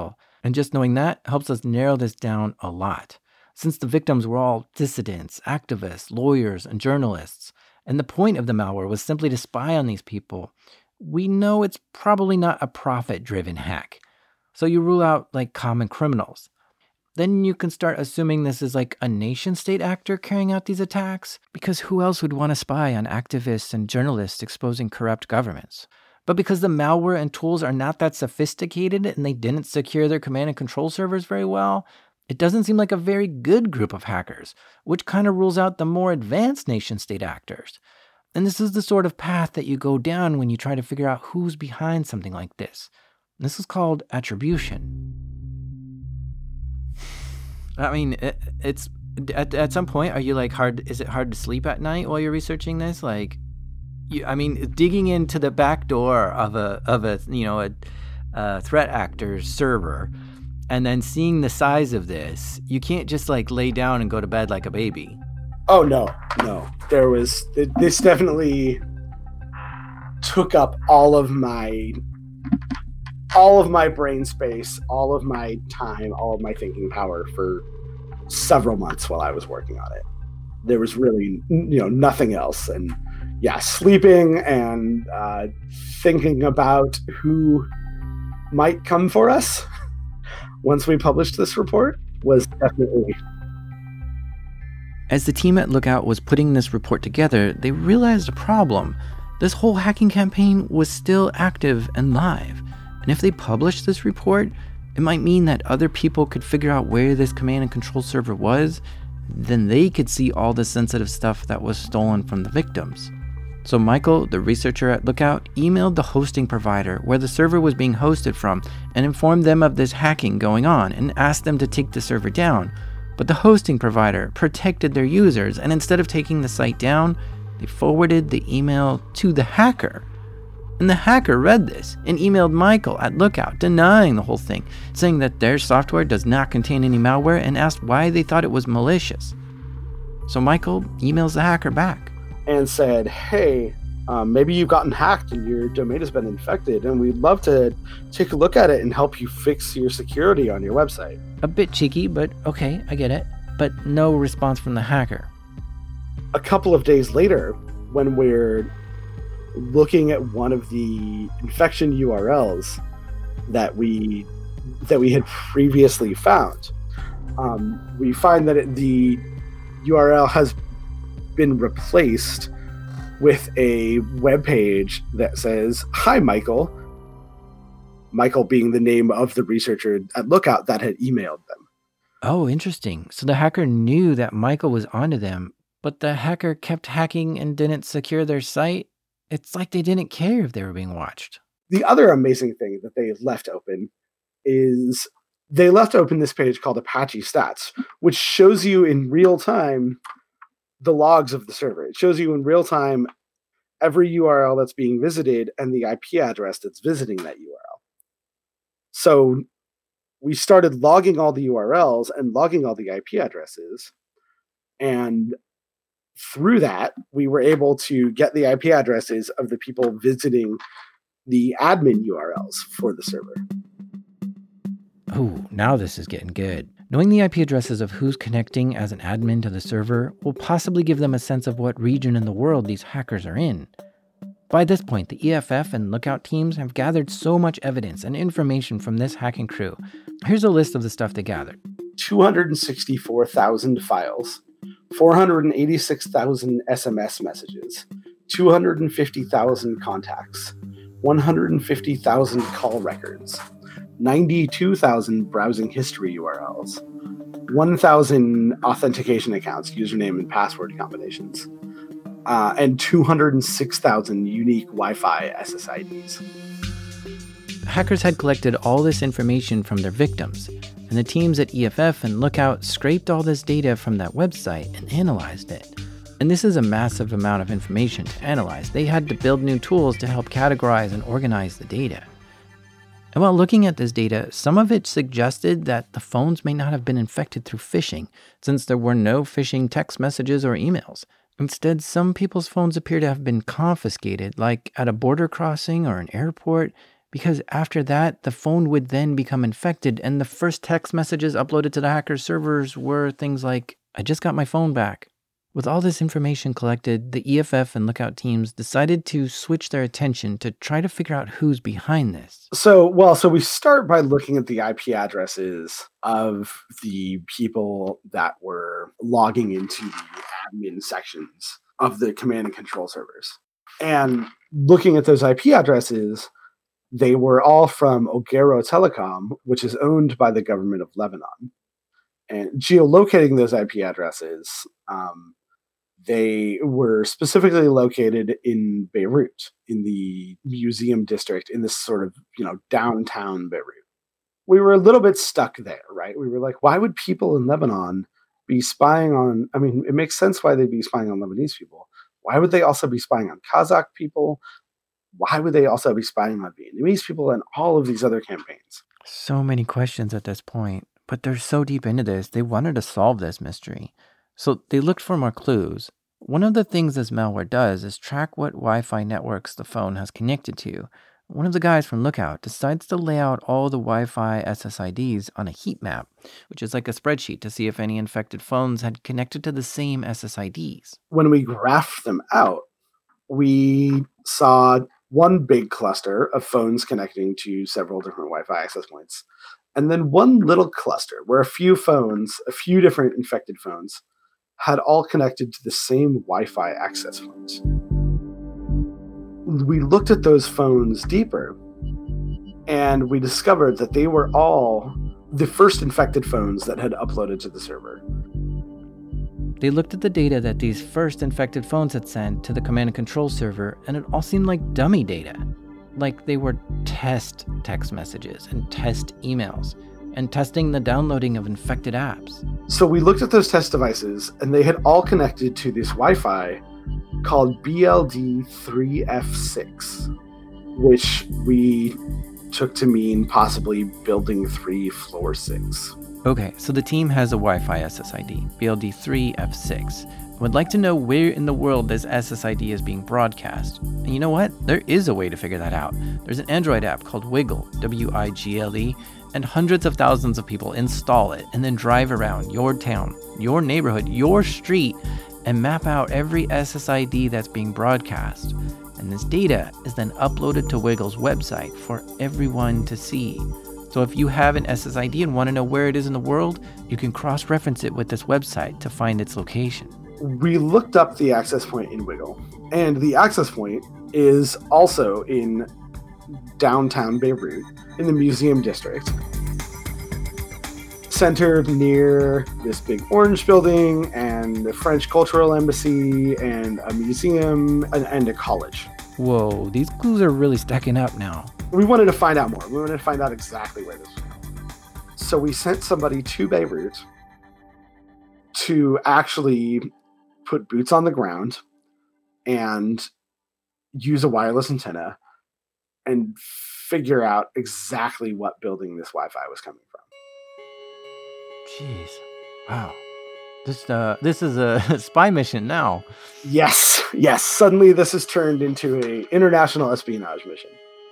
And just knowing that helps us narrow this down a lot. Since the victims were all dissidents, activists, lawyers, and journalists, and the point of the malware was simply to spy on these people, we know it's probably not a profit-driven hack. So you rule out like common criminals. Then you can start assuming this is like a nation-state actor carrying out these attacks, because who else would want to spy on activists and journalists exposing corrupt governments? But because the malware and tools are not that sophisticated and they didn't secure their command and control servers very well, it doesn't seem like a very good group of hackers, which kind of rules out the more advanced nation-state actors. And this is the sort of path that you go down when you try to figure out who's behind something like this. This is called attribution. I mean, it, it's at at some point, are you like hard? Is it hard to sleep at night while you're researching this? Like, you, I mean, digging into the back door of a of a you know a, a threat actor's server, and then seeing the size of this, you can't just like lay down and go to bed like a baby. Oh no, no. There was this definitely took up all of my all of my brain space, all of my time, all of my thinking power for several months while I was working on it. There was really, you know, nothing else. And yeah, sleeping and uh, thinking about who might come for us once we published this report was definitely... As the team at Lookout was putting this report together, they realized a problem. This whole hacking campaign was still active and live. And if they published this report, it might mean that other people could figure out where this command and control server was. Then they could see all the sensitive stuff that was stolen from the victims. So Michael, the researcher at Lookout, emailed the hosting provider where the server was being hosted from and informed them of this hacking going on and asked them to take the server down. But the hosting provider protected their users, and instead of taking the site down, they forwarded the email to the hacker. And the hacker read this and emailed Michael at Lookout denying the whole thing, saying that their software does not contain any malware and asked why they thought it was malicious. So Michael emails the hacker back. And said, hey, um, maybe you've gotten hacked and your domain has been infected, and we'd love to take a look at it and help you fix your security on your website. A bit cheeky, but okay, I get it. But no response from the hacker. A couple of days later, when we're looking at one of the infection U R Ls that we that we had previously found, um, we find that it, the U R L has been replaced with a web page that says, "Hi, Michael." Michael being the name of the researcher at Lookout that had emailed them. Oh, interesting. So the hacker knew that Michael was onto them, but the hacker kept hacking and didn't secure their site. It's like they didn't care if they were being watched. The other amazing thing that they left open is they left open this page called Apache Stats, which shows you in real time the logs of the server. It shows you in real time every U R L that's being visited and the I P address that's visiting that U R L. So we started logging all the U R Ls and logging all the I P addresses, and through that, we were able to get the I P addresses of the people visiting the admin U R Ls for the server. Oh, now this is getting good. Knowing the I P addresses of who's connecting as an admin to the server will possibly give them a sense of what region in the world these hackers are in. By this point, the E F F and Lookout teams have gathered so much evidence and information from this hacking crew. Here's a list of the stuff they gathered. two hundred sixty-four thousand files, four hundred eighty-six thousand S M S messages, two hundred fifty thousand contacts, one hundred fifty thousand call records, ninety-two thousand browsing history U R Ls, one thousand authentication accounts, username and password combinations, uh, and two hundred six thousand unique Wi-Fi S S I Ds. Hackers had collected all this information from their victims, and the teams at E F F and Lookout scraped all this data from that website and analyzed it. And this is a massive amount of information to analyze. They had to build new tools to help categorize and organize the data. And while looking at this data, some of it suggested that the phones may not have been infected through phishing, since there were no phishing text messages or emails. Instead, some people's phones appear to have been confiscated, like at a border crossing or an airport, Because after that, the phone would then become infected, and the first text messages uploaded to the hackers' servers were things like, "I just got my phone back." With all this information collected, the E F F and Lookout teams decided to switch their attention to try to figure out who's behind this. So, well, so we start by looking at the I P addresses of the people that were logging into the admin sections of the command and control servers. And looking at those I P addresses, they were all from Ogero Telecom, which is owned by the government of Lebanon. And geolocating those I P addresses, um, they were specifically located in Beirut, in the museum district, in this sort of, you know, downtown Beirut. We were a little bit stuck there, right? We were like, why would people in Lebanon be spying on, I mean, it makes sense why they'd be spying on Lebanese people. Why would they also be spying on Kazakh people? Why would they also be spying on Vietnamese people and all of these other campaigns? So many questions at this point, but they're so deep into this, they wanted to solve this mystery. So they looked for more clues. One of the things this malware does is track what Wi-Fi networks the phone has connected to. One of the guys from Lookout decides to lay out all the Wi-Fi S S I Ds on a heat map, which is like a spreadsheet to see if any infected phones had connected to the same S S I Ds. When we graphed them out, we saw one big cluster of phones connecting to several different Wi-Fi access points, and then one little cluster where a few phones, a few different infected phones, had all connected to the same Wi-Fi access points. We looked at those phones deeper, and we discovered that they were all the first infected phones that had uploaded to the server. They looked at the data that these first infected phones had sent to the command and control server, and it all seemed like dummy data. Like they were test text messages and test emails, and testing the downloading of infected apps. So we looked at those test devices, and they had all connected to this Wi-Fi called B L D three F six, which we took to mean possibly building three, floor six. Okay, so the team has a Wi-Fi S S I D, B L D three F six. I would like to know where in the world this S S I D is being broadcast. And you know what? There is a way to figure that out. There's an Android app called Wiggle, W I G L E, and hundreds of thousands of people install it and then drive around your town, your neighborhood, your street, and map out every S S I D that's being broadcast. And this data is then uploaded to Wiggle's website for everyone to see. So if you have an S S I D and want to know where it is in the world, you can cross-reference it with this website to find its location. We looked up the access point in Wiggle, and the access point is also in downtown Beirut, in the museum district, centered near this big orange building and the French Cultural Embassy and a museum and, and a college. Whoa, these clues are really stacking up now. We wanted to find out more. We wanted to find out exactly where this was going. So we sent somebody to Beirut to actually put boots on the ground and use a wireless antenna and figure out exactly what building this Wi-Fi was coming from. Jeez. Wow. This uh this is a spy mission now. Yes, yes. Suddenly this has turned into an international espionage mission.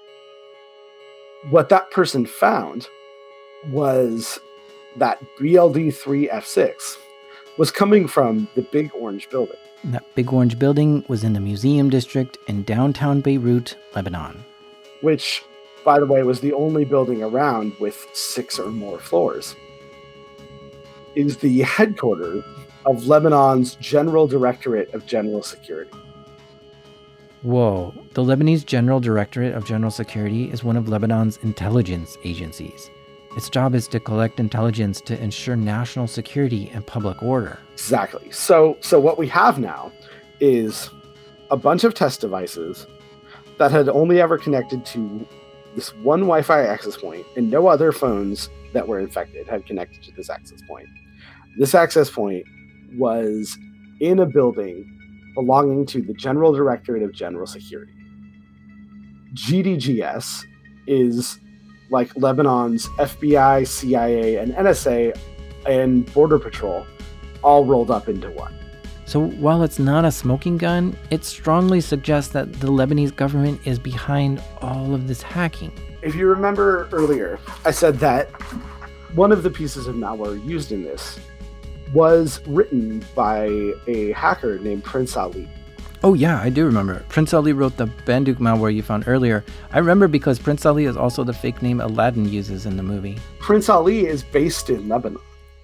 What that person found was that B L D three F six was coming from the big orange building. And that big orange building was in the museum district in downtown Beirut, Lebanon. Which, by the way, was the only building around with six or more floors. Is the headquarters of Lebanon's General Directorate of General Security. Whoa, the Lebanese General Directorate of General Security is one of Lebanon's intelligence agencies. Its job is to collect intelligence to ensure national security and public order. Exactly. So, so what we have now is a bunch of test devices that had only ever connected to this one Wi-Fi access point, and no other phones that were infected had connected to this access point. This access point was in a building belonging to the General Directorate of General Security. G D G S is like Lebanon's F B I, C I A, and N S A and Border Patrol all rolled up into one. So while it's not a smoking gun, it strongly suggests that the Lebanese government is behind all of this hacking. If you remember earlier, I said that one of the pieces of malware used in this was written by a hacker named Prince Ali. Oh yeah, I do remember. Prince Ali wrote the Banduq malware you found earlier. I remember because Prince Ali is also the fake name Aladdin uses in the movie. Prince Ali is based in Lebanon.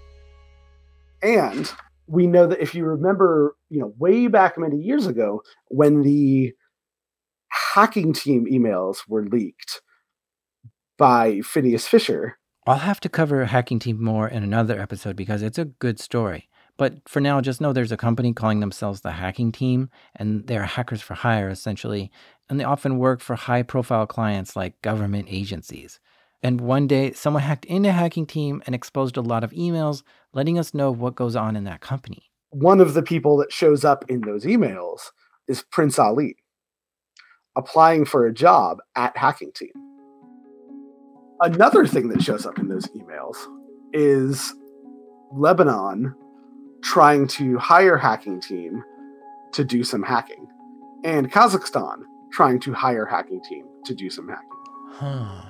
And we know that if you remember, you know, way back many years ago, when the hacking team emails were leaked by Phineas Fisher. I'll have to cover Hacking Team more in another episode because it's a good story. But for now, just know there's a company calling themselves the Hacking Team, and they're hackers for hire, essentially. And they often work for high-profile clients like government agencies. And one day, someone hacked into Hacking Team and exposed a lot of emails, letting us know what goes on in that company. One of the people that shows up in those emails is Prince Ali, applying for a job at Hacking Team. Another thing that shows up in those emails is Lebanon trying to hire Hacking Team to do some hacking, and Kazakhstan trying to hire Hacking Team to do some hacking. Huh.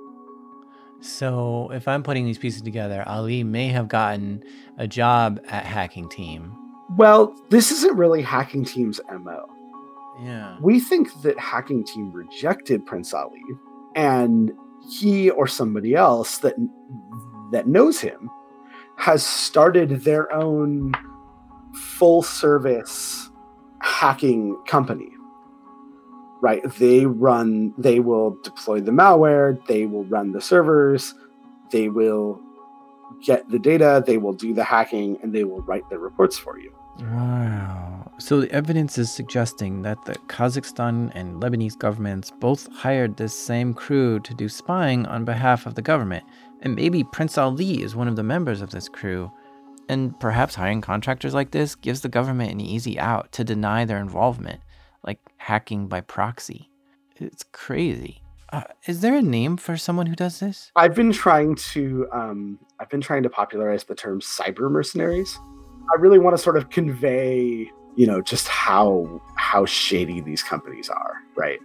So if I'm putting these pieces together, Ali may have gotten a job at Hacking Team. Well, this isn't really Hacking Team's M O. Yeah. We think that Hacking Team rejected Prince Ali, and he or somebody else that that knows him has started their own full service hacking company. Right? They run, they will deploy the malware, they will run the servers, they will get the data, they will do the hacking, and they will write the reports for you. Wow. So the evidence is suggesting that the Kazakhstan and Lebanese governments both hired this same crew to do spying on behalf of the government. And maybe Prince Ali is one of the members of this crew. And perhaps hiring contractors like this gives the government an easy out to deny their involvement, like hacking by proxy. It's crazy. Uh, is there a name for someone who does this? I've been trying to um, I've been trying to popularize the term cyber mercenaries. I really want to sort of convey, you know, just how how shady these companies are, right?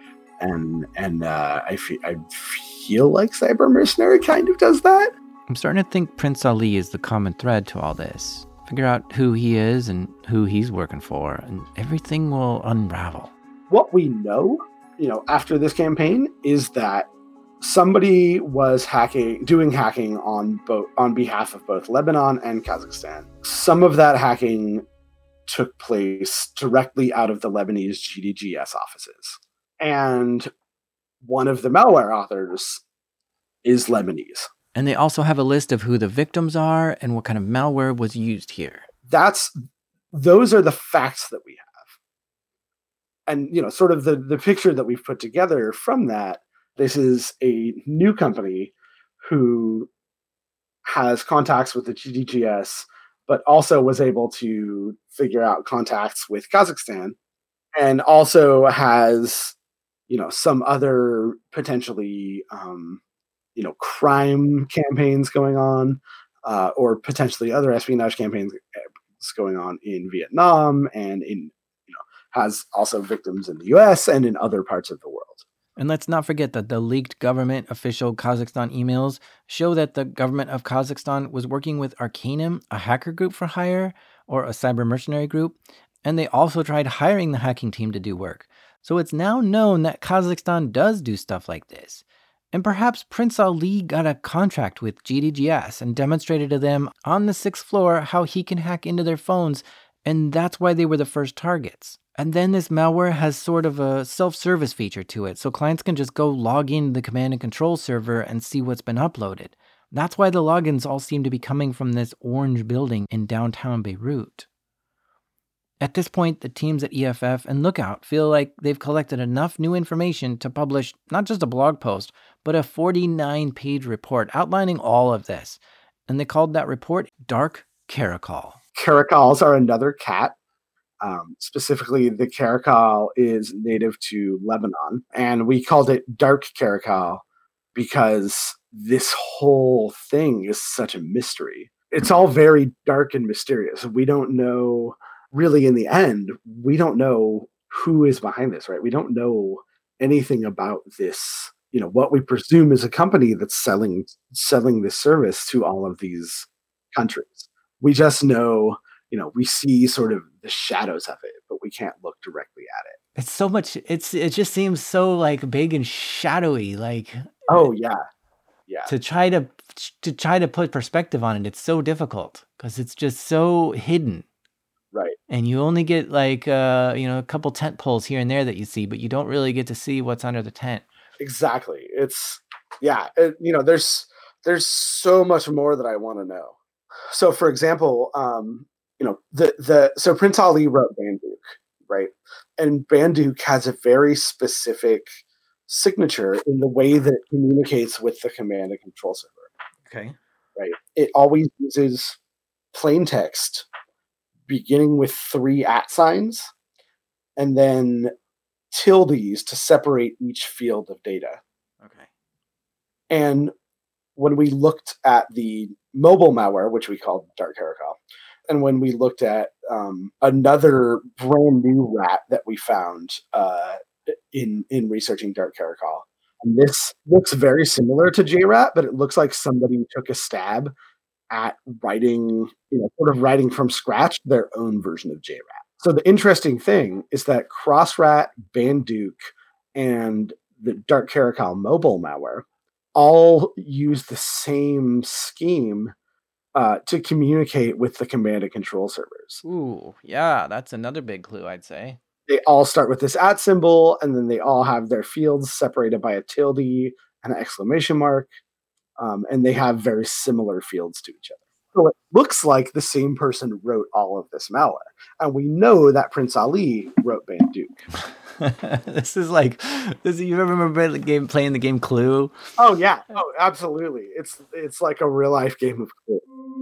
And and uh, I feel I feel like cyber mercenary kind of does that. I'm starting to think Prince Ali is the common thread to all this. Figure out who he is and who he's working for, and everything will unravel. What we know, you know, after this campaign is that somebody was hacking, doing hacking on both on behalf of both Lebanon and Kazakhstan. Some of that hacking took place directly out of the Lebanese G D G S offices, and one of the malware authors is Lebanese. And they also have a list of who the victims are and what kind of malware was used here. That's those are the facts that we have. And, you know, sort of the, the picture that we've put together from that, this is a new company who has contacts with the G D G S, but also was able to figure out contacts with Kazakhstan, and also has, you know, some other potentially, um, you know, crime campaigns going on, uh, or potentially other espionage campaigns going on in Vietnam, and in, you know, has also victims in the U S and in other parts of the world. And let's not forget that the leaked government official Kazakhstan emails show that the government of Kazakhstan was working with Arcanum, a hacker group for hire, or a cyber mercenary group, and they also tried hiring the hacking team to do work. So it's now known that Kazakhstan does do stuff like this. And perhaps Prince Ali got a contract with G D G S and demonstrated to them on the sixth floor how he can hack into their phones, and that's why they were the first targets. And then this malware has sort of a self-service feature to it, so clients can just go log into the command and control server and see what's been uploaded. That's why the logins all seem to be coming from this orange building in downtown Beirut. At this point, the teams at E F F and Lookout feel like they've collected enough new information to publish not just a blog post, but a forty-nine page report outlining all of this. And they called that report Dark Caracal. Caracals are another cat. Um, specifically, the caracal is native to Lebanon, and we called it Dark Caracal because this whole thing is such a mystery. It's all very dark and mysterious. We don't know, really, in the end, we don't know who is behind this, right? We don't know anything about this, you know, what we presume is a company that's selling selling this service to all of these countries. We just know, you know, we see sort of the shadows of it, but we can't look directly at it. It's so much. It's it just seems so like big and shadowy. Like Oh yeah, yeah, to try to to try to put perspective on it, it's so difficult because it's just so hidden. right. And you only get like uh, you know, a couple tent poles here and there that you see, but you don't really get to see what's under the tent. Exactly. It's yeah. It, you know, there's there's so much more that I want to know. So, for example, um, you know, the the so Prince Ali wrote Banduk, right? And Banduk has a very specific signature in the way that it communicates with the command and control server, Okay. right? It always uses plain text beginning with three at signs and then tildes to separate each field of data. Okay. And when we looked at the mobile malware, which we called Dark Caracal, and when we looked at um, another brand new rat that we found uh, in in researching Dark Caracal, and this looks very similar to J RAT, but it looks like somebody took a stab at writing, you know, sort of writing from scratch their own version of J RAT. So the interesting thing is that Crossrat, Banduk, and the Dark Caracal mobile malware all use the same scheme uh, to communicate with the command and control servers. Ooh, yeah, that's another big clue, I'd say. They all start with this at symbol, and then they all have their fields separated by a tilde and an exclamation mark, um, and they have very similar fields to each other. So it looks like the same person wrote all of this malware. And we know that Prince Ali wrote Banduk. This is like, this, you ever remember the game, playing the game Clue? Oh, yeah. Oh, absolutely. It's it's like a real life game of Clue.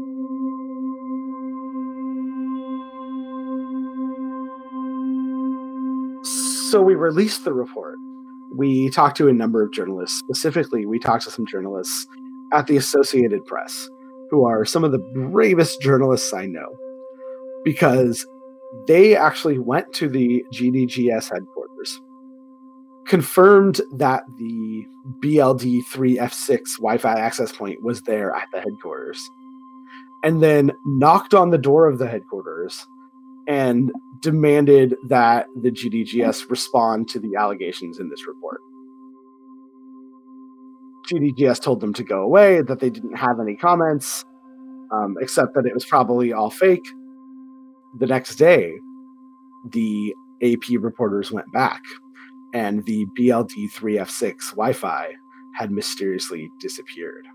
So we released the report. We talked to a number of journalists. Specifically, we talked to some journalists at the Associated Press, who are some of the bravest journalists I know, because they actually went to the G D G S headquarters, confirmed that the B L D three F six Wi-Fi access point was there at the headquarters, and then knocked on the door of the headquarters and demanded that the G D G S respond to the allegations in this report. G D G S told them to go away, that they didn't have any comments, um, except that it was probably all fake. The next day, the A P reporters went back, and the B L D three F six Wi-Fi had mysteriously disappeared.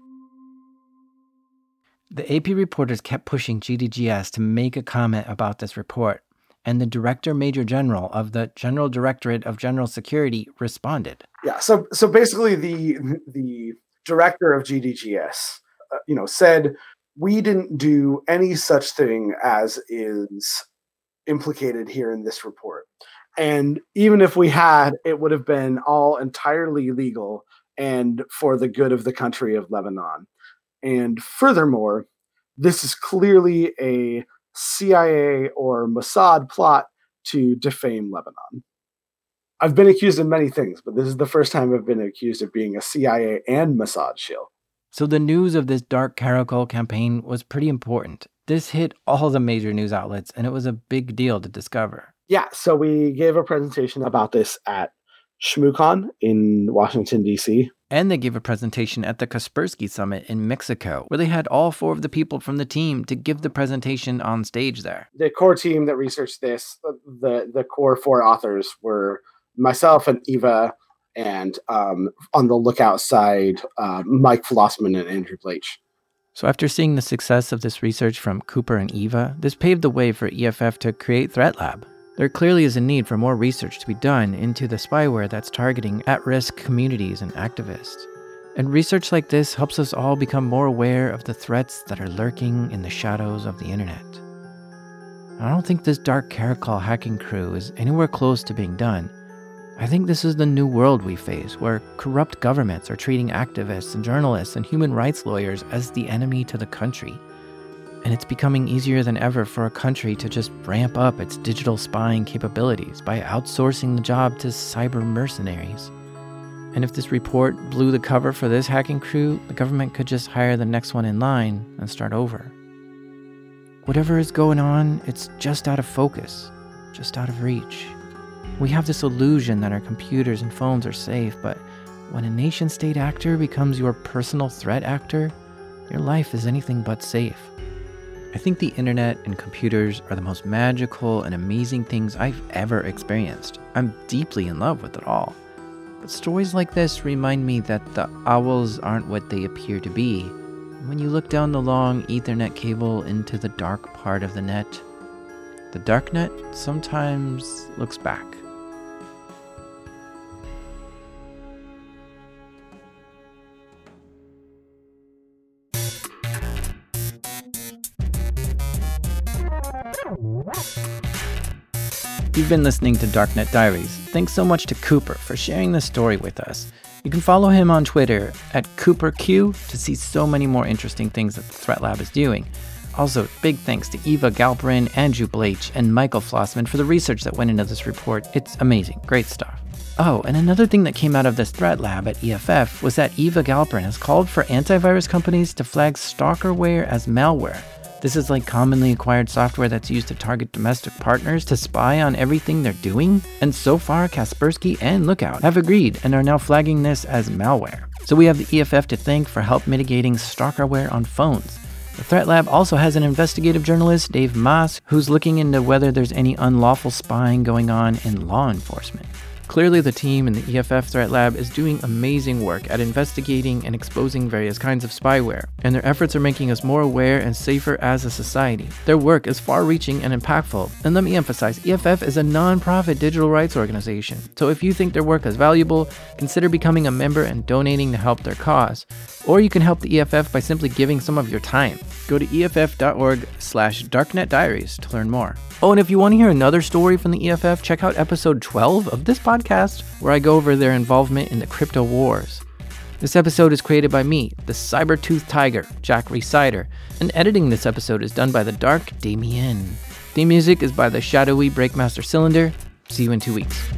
The A P reporters kept pushing G D G S to make a comment about this report, and the Director Major General of the General Directorate of General Security responded. Yeah, so so basically, the the director of G D G S, uh, you know, said we didn't do any such thing as is implicated here in this report, and even if we had, it would have been all entirely legal and for the good of the country of Lebanon. And furthermore, this is clearly a C I A or Mossad plot to defame Lebanon. I've been accused of many things, but this is the first time I've been accused of being a C I A and Mossad shill. So the news of this Dark Caracal campaign was pretty important. This hit all the major news outlets, and it was a big deal to discover. Yeah, so we gave a presentation about this at ShmooCon in Washington, D C And they gave a presentation at the Kaspersky Summit in Mexico, where they had all four of the people from the team to give the presentation on stage there. The core team that researched this, the, the core four authors were myself and Eva, and um, on the lookout side, uh, Mike Flossman and Andrew Blake. So after seeing the success of this research from Cooper and Eva, this paved the way for E F F to create Threat Lab. There clearly is a need for more research to be done into the spyware that's targeting at-risk communities and activists. And research like this helps us all become more aware of the threats that are lurking in the shadows of the internet. I don't think this Dark Caracal hacking crew is anywhere close to being done. I think this is the new world we face, where corrupt governments are treating activists and journalists and human rights lawyers as the enemy to the country. And it's becoming easier than ever for a country to just ramp up its digital spying capabilities by outsourcing the job to cyber mercenaries. And if this report blew the cover for this hacking crew, the government could just hire the next one in line and start over. Whatever is going on, it's just out of focus, just out of reach. We have this illusion that our computers and phones are safe, but when a nation-state actor becomes your personal threat actor, your life is anything but safe. I think the internet and computers are the most magical and amazing things I've ever experienced. I'm deeply in love with it all. But stories like this remind me that the owls aren't what they appear to be. When you look down the long Ethernet cable into the dark part of the net, the darknet sometimes looks back. You've been listening to Darknet Diaries. Thanks so much to Cooper for sharing this story with us. You can follow him on Twitter at CooperQ to see so many more interesting things that the Threat Lab is doing. Also, big thanks to Eva Galperin, Andrew Blach, and Michael Flossman for the research that went into this report. It's amazing. Great stuff. Oh, and another thing that came out of this Threat Lab at E F F was that Eva Galperin has called for antivirus companies to flag stalkerware as malware. This is like commonly acquired software that's used to target domestic partners to spy on everything they're doing. And so far, Kaspersky and Lookout have agreed and are now flagging this as malware. So we have the E F F to thank for help mitigating stalkerware on phones. The Threat Lab also has an investigative journalist, Dave Maass, who's looking into whether there's any unlawful spying going on in law enforcement. Clearly, the team in the E F F Threat Lab is doing amazing work at investigating and exposing various kinds of spyware, and their efforts are making us more aware and safer as a society. Their work is far-reaching and impactful, and let me emphasize, E F F is a non-profit digital rights organization, so if you think their work is valuable, consider becoming a member and donating to help their cause. Or you can help the E F F by simply giving some of your time. Go to E F F dot org slash darknet diaries to learn more. Oh, and if you want to hear another story from the E F F, check out episode twelve of this podcast, where I go over their involvement in the crypto wars. This episode is created by me, the Cyber-Tooth Tiger, Jack Rhysider, and editing this episode is done by the Dark Damien. Theme music is by the shadowy Breakmaster Cylinder. See you in two weeks.